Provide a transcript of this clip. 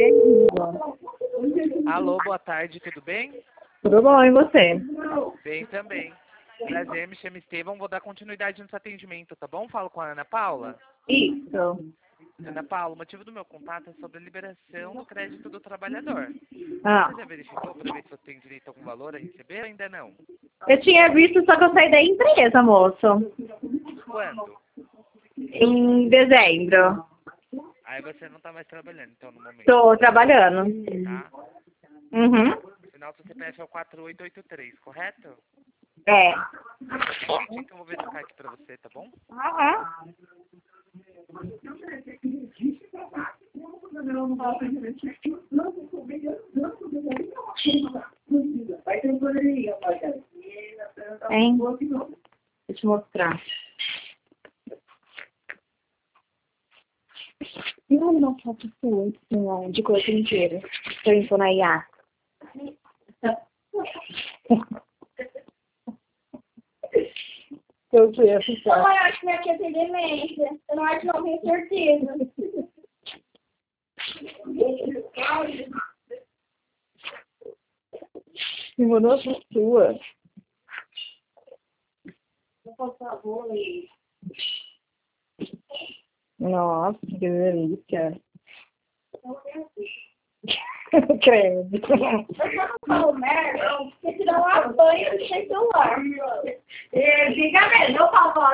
Bem-vindo. Alô, boa tarde, tudo bem? Tudo bom, e você? Bem também. Prazer, me chamo Estevão, vou dar continuidade no seu atendimento, tá bom? Falo com a Ana Paula. Isso. Ana Paula, o motivo do meu contato é sobre a liberação do crédito do trabalhador. Ah, Você já verificou para ver se você tem direito a algum valor a receber ou ainda não? eu tinha visto, só que eu saí da empresa, moço. Quando? Em dezembro. Aí você não está mais trabalhando, então, no momento, Tô trabalhando. tá? Uhum. O final do CPF é o 4883, correto? É. Direitinho que eu vou verificar aqui para você, tá bom? Aham. Hein? Deixa eu te mostrar. E olha uma foto sua, assim, de corpo inteiro. Pra eu impor na IA. Eu sei, Eu acho que minha tia tem demência. Eu não acho, não, tenho certeza. Me mandou a foto sua. Por favor, Luiz. Nossa, que delícia. Credo. Eu não falo merda, porque senão eu apanho sem celular. Fica mesmo, eu falo